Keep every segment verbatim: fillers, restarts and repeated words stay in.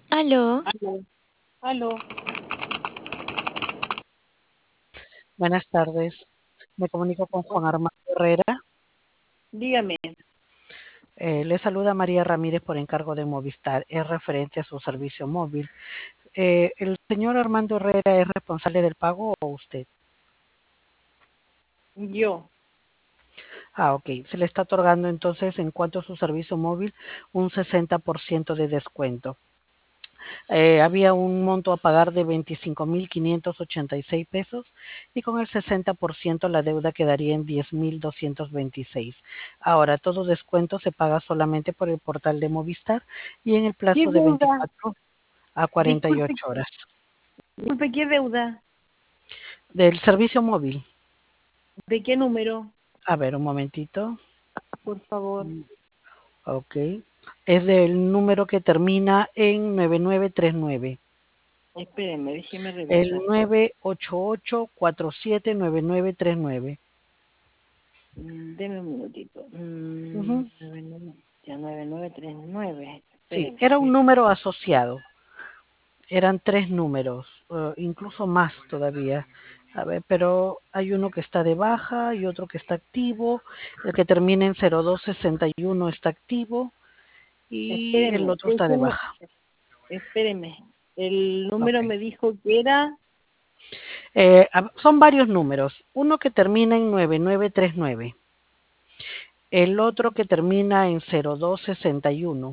Aló, Aló, aló, Buenas tardes. Me comunico con oh, Juan Armando Herrera. dígame, Eh, le saluda María Ramírez por encargo de Movistar. Es referente a su servicio móvil. Eh, ¿el señor Armando Herrera es responsable del pago o usted? yo, Ah, ok. Se le está otorgando entonces en cuanto a su servicio móvil un sesenta por ciento de descuento. Eh, había un monto a pagar de veinticinco mil quinientos ochenta y seis pesos y con el sesenta por ciento la deuda quedaría en diez mil doscientos veintiséis. Ahora, todo descuento se paga solamente por el portal de Movistar y en el ¿qué plazo de deuda? veinticuatro a Disculpe, cuarenta y ocho horas. disculpe, ¿qué deuda? Del servicio móvil. ¿De qué número? A ver, un momentito. Por favor. Ok. Es del número que termina en nueve nueve tres nueve. Espérenme, déjeme El revisar. nueve ocho ocho cuatro siete nueve nueve tres nueve. Mm, Deme un minutito. Mm, Ujú. nueve, nueve, ya nueve nueve tres nueve. Sí, Espérenme. era un número asociado. Eran tres números, eh, incluso más todavía. A ver, pero hay uno que está de baja y otro que está activo. El que termina en cero dos sesenta y uno está activo y el Espérenme, otro está de déjeme, baja. espérenme. El Ok. número me dijo que era Eh, a- son varios números. Uno que termina en nueve nueve tres nueve. El otro que termina en cero dos sesenta y uno.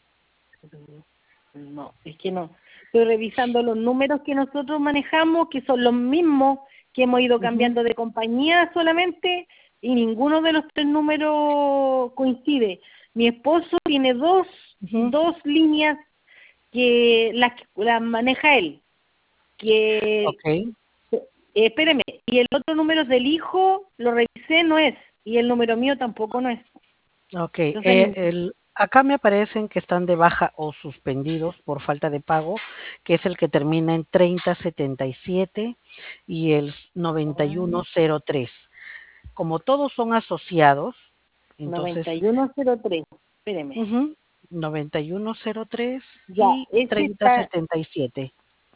No, es que no. Estoy revisando los números que nosotros manejamos, que son los mismos que hemos ido Ujú, cambiando de compañía solamente, y ninguno de los tres números coincide. Mi esposo tiene dos, ujú. dos líneas que las, las maneja él, que, Ok, eh, espéreme, y el otro número del hijo, lo revisé, no es, y el número mío tampoco no es. ok. Entonces, Eh, el, acá me aparecen que están de baja o suspendidos por falta de pago, que es el que termina en treinta setenta y siete y el noventa y uno cero tres. Como todos son asociados, entonces noventa y uno cero tres, espéreme. ujú, noventa y uno cero tres Ya, y ese treinta está, setenta y siete.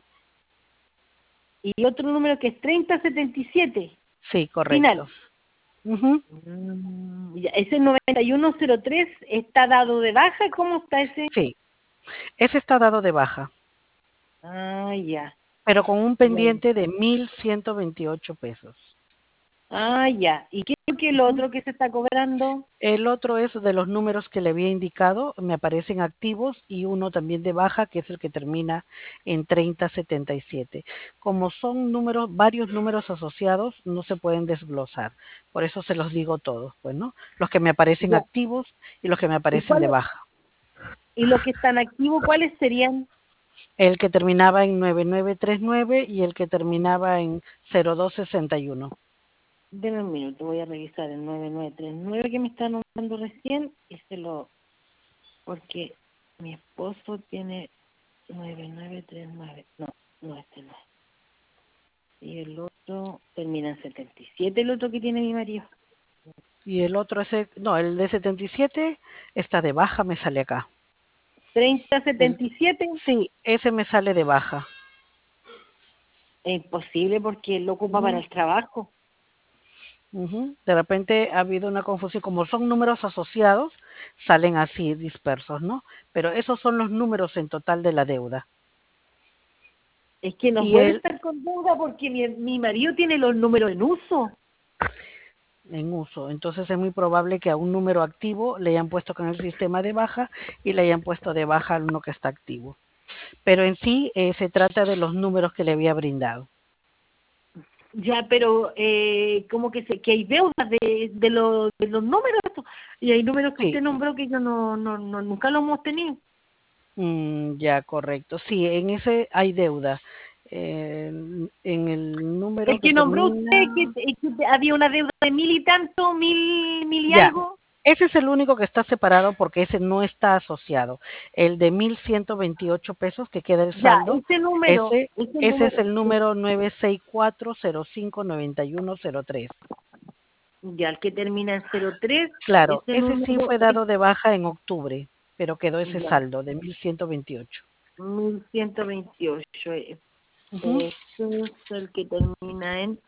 y otro número que es treinta setenta y siete, Sí, correcto. final. Ujú, Mm, ya, ese noventa y uno cero tres está dado de baja, ¿cómo está ese? sí, ese está dado de baja, Ah, ya, pero con un ya. pendiente de mil ciento veintiocho pesos. Ah, ya. ¿Y qué es el Ujú. otro que se está cobrando? El otro es de los números que le había indicado, me aparecen activos y uno también de baja, que es el que termina en treinta setenta y siete. Como son números, varios números asociados, no se pueden desglosar. Por eso se los digo todos, pues, ¿no? Los que me aparecen Ya. activos y los que me ¿Y aparecen de cuáles? baja. ¿Y los que están activos, cuáles serían? El que terminaba en nueve nueve tres nueve y el que terminaba en cero dos sesenta y uno. Denme un minuto, voy a revisar el nueve nueve tres nueve que me está nombrando recién y se lo, porque mi esposo tiene nueve nueve tres nueve. No, no, este no es. Y el otro termina en setenta y siete, el otro que tiene mi marido. Y el otro, ese, no, el de setenta y siete está de baja, me sale acá. Treinta El- setenta y siete, sí, ese me sale de baja. es imposible porque lo ocupa para Ujú, el trabajo. ujú. De repente ha habido una confusión, como son números asociados, salen así dispersos, ¿no? Pero esos son los números en total de la deuda. Es que no Y puede él estar con deuda porque mi, mi marido tiene los números en uso. en uso. Entonces es muy probable que a un número activo le hayan puesto con el sistema de baja y le hayan puesto de baja al uno que está activo. Pero en sí eh, se trata de los números que le había brindado. Ya, pero eh, como que se, que hay deudas de, de, los, de los números y hay números que usted Sí, nombró que yo no, no, no nunca los hemos tenido. mm, ya correcto. Sí, en ese hay deuda. Eh, en el número El que que nombró usted termina, que, que había una deuda de mil y tanto, mil, mil y ya, algo. ese es el único que está separado porque ese no está asociado. El de mil ciento veintiocho pesos que queda el Ya, saldo, ese número, ese, ese ese es número, el número nueve seis cuatro cero cinco nueve uno cero tres. ya, el que termina en cero tres, Claro, ese ese sí número fue es, dado de baja en octubre, pero quedó ese ya, saldo de mil ciento veintiocho. mil ciento veintiocho. Eh, Ujú. Este es el que termina en...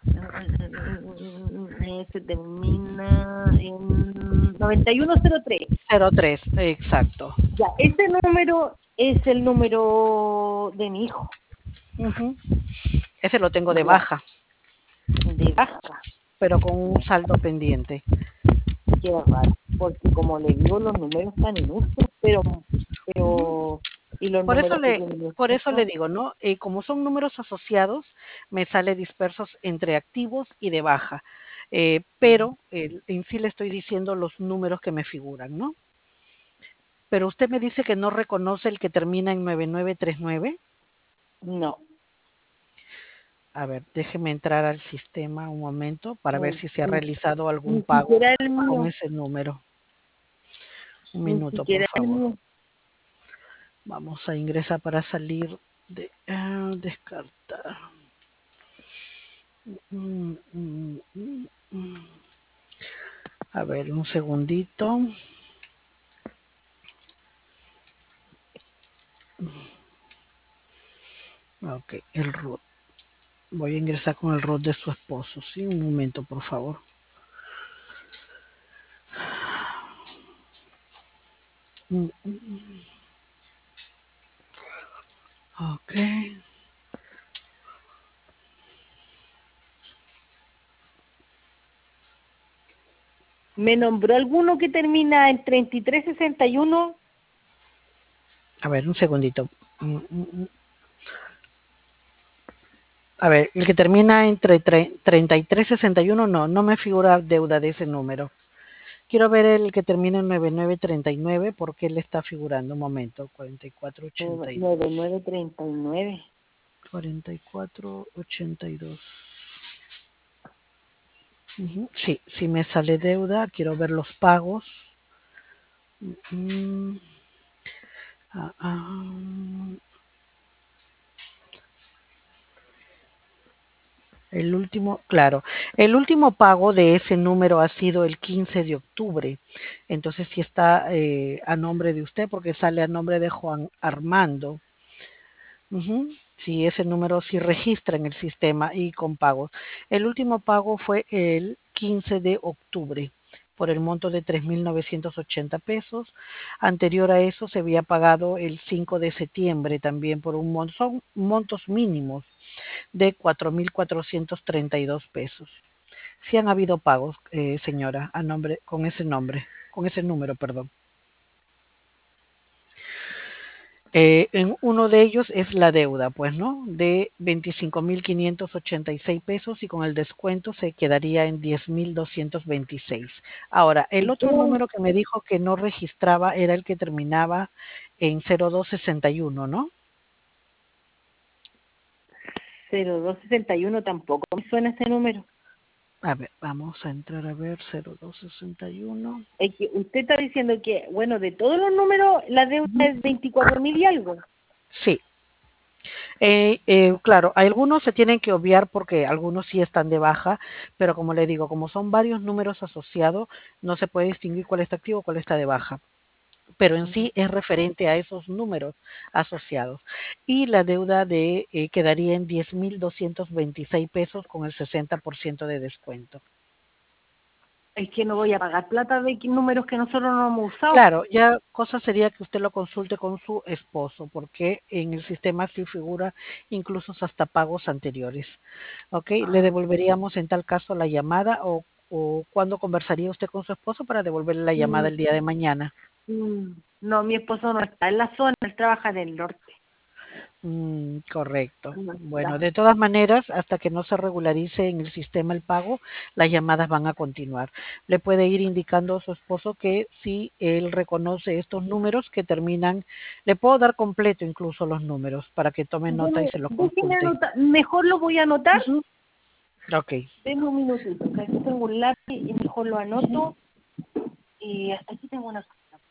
Ese termina en noventa y uno cero tres. cero tres, exacto. Ya, ese número es el número de mi hijo. Ujú. Ese lo tengo de Ya, baja, de baja. pero con un saldo pendiente. Qué raro, porque como le digo, los números están en uso, pero, Ujú. pero, y los Por eso números que le, tiene mi por eso le esposo, digo, ¿no? Eh, como son números asociados, me sale dispersos entre activos y de baja. Eh, pero eh, en sí le estoy diciendo los números que me figuran, ¿no? Pero usted me dice que no reconoce el que termina en nueve nueve tres nueve. no. A ver, déjeme entrar al sistema un momento para ver Ni, si se ha ni- realizado algún ni pago siquiera el con mío, ese número. Un ni minuto, por siquiera el favor. mío. Vamos a ingresar para salir de ah, descartar. Mm, mm, mm, mm. A ver, un segundito. Ok, el root. Voy a ingresar con el root de su esposo. Sí, un momento, por favor. Mm, mm. Ok. ¿Me nombró alguno que termina en treinta y tres sesenta y uno? A ver, un segundito. Mm, mm, mm. A ver, el que termina entre treinta y tres sesenta y uno, no, no me figura deuda de ese número. Quiero ver el que termina en nueve nueve treinta y nueve porque le está figurando. Un momento, cuarenta y cuatro ochenta y dos. nueve nueve treinta y nueve. cuarenta y cuatro ochenta y dos. Uh-huh. Sí, sí me sale deuda. Quiero ver los pagos. Uh-huh. Ah, ah. El último, claro, el último pago de ese número ha sido el quince de octubre. Entonces sí está eh, a nombre de usted porque sale a nombre de Juan Armando. Uh-huh. Sí, ese número sí registra en el sistema y con pagos. El último pago fue el quince de octubre por el monto de tres mil novecientos ochenta pesos. Anterior a eso se había pagado el cinco de septiembre también por un monto, son montos mínimos de cuatro mil cuatrocientos treinta y dos pesos. Sí han habido pagos, eh, señora, a nombre, con ese nombre, con ese número, perdón. Eh, en uno de ellos es la deuda, pues, ¿no? De veinticinco mil quinientos ochenta y seis pesos y con el descuento se quedaría en diez mil doscientos veintiséis. Ahora, el ¿Y otro tú? número que me dijo que no registraba era el que terminaba en cero dos sesenta y uno, ¿no? cero dos sesenta y uno tampoco me suena ese número. A ver, vamos a entrar a ver cero dos sesenta y uno. Es que usted está diciendo que, bueno, de todos los números, la deuda es veinticuatro mil y algo. Sí. Eh, eh, claro, algunos se tienen que obviar porque algunos sí están de baja, pero como le digo, como son varios números asociados, no se puede distinguir cuál está activo o cuál está de baja. Pero en sí es referente a esos números asociados. Y la deuda de eh, quedaría en diez mil doscientos veintiséis pesos con el sesenta por ciento de descuento. Es que no voy a pagar plata de números que nosotros no hemos usado. Claro, ya cosa sería que usted lo consulte con su esposo, porque en el sistema sí figura incluso hasta pagos anteriores. ¿Ok? Le Ah, devolveríamos en tal caso la llamada o, o cuándo conversaría usted con su esposo para devolverle la llamada mm, el día de mañana. mm, no, mi esposo no está en la zona, él trabaja en el norte. Mm, correcto. No Bueno, está. de todas maneras, hasta que no se regularice en el sistema el pago, las llamadas van a continuar. Le puede ir indicando a su esposo que si él reconoce estos números que terminan, le puedo dar completo incluso los números para que tome nota y Deme- se lo Déjeme consulte. anotar, mejor lo voy a anotar. Ujú. Ok. Denme un minutito, que aquí tengo un lápiz y mejor lo anoto. Y hasta aquí tengo una cosa.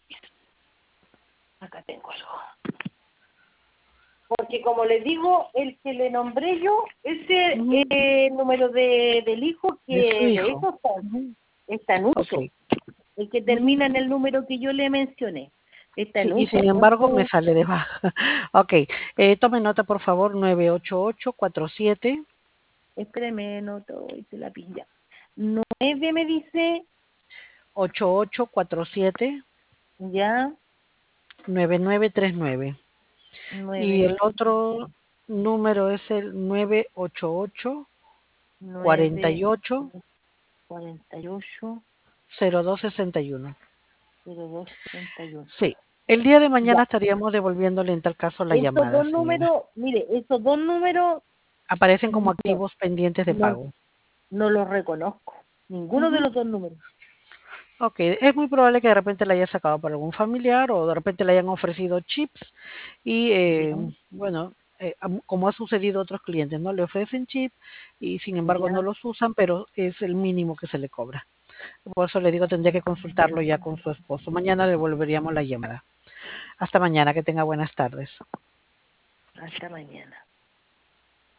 Acá tengo algo. Porque como les digo, el que le nombré yo, ese Ujú. eh, número de, del hijo De su que de hijo. eso está, Ujú. está en Ok. uso, el que Ujú. termina en el número que yo le mencioné. Está Sí, en y un sin embargo me segundo. sale de baja. Ok, eh, tome nota por favor, nueve ocho ocho cuatro siete. Espéreme, no te se la pilla. Nueve me dice, ocho ocho cuatro siete ya, nueve nueve tres nueve. Y nueve, el otro número es el nueve ocho ocho cuarenta nueve, y ocho cuarenta y ocho, cero dos sesenta y uno. cero dos sesenta y uno. Sí, el día de mañana Ya, estaríamos devolviéndole en tal caso la estos llamada, dos señora. números, mire, estos dos números Aparecen como no, activos pendientes de no, pago. no los reconozco. Ninguno de Ujú. los dos números. Ok, es muy probable que de repente la haya sacado por algún familiar o de repente le hayan ofrecido chips y Ya, eh, bueno, eh, am- como ha sucedido a otros clientes, ¿no? Le ofrecen chip y sin embargo no ya. los usan, pero es el mínimo que se le cobra. Por eso le digo, tendría que consultarlo ya con su esposo. Mañana le volveríamos la llamada. Hasta mañana, que tenga buenas tardes. Hasta mañana.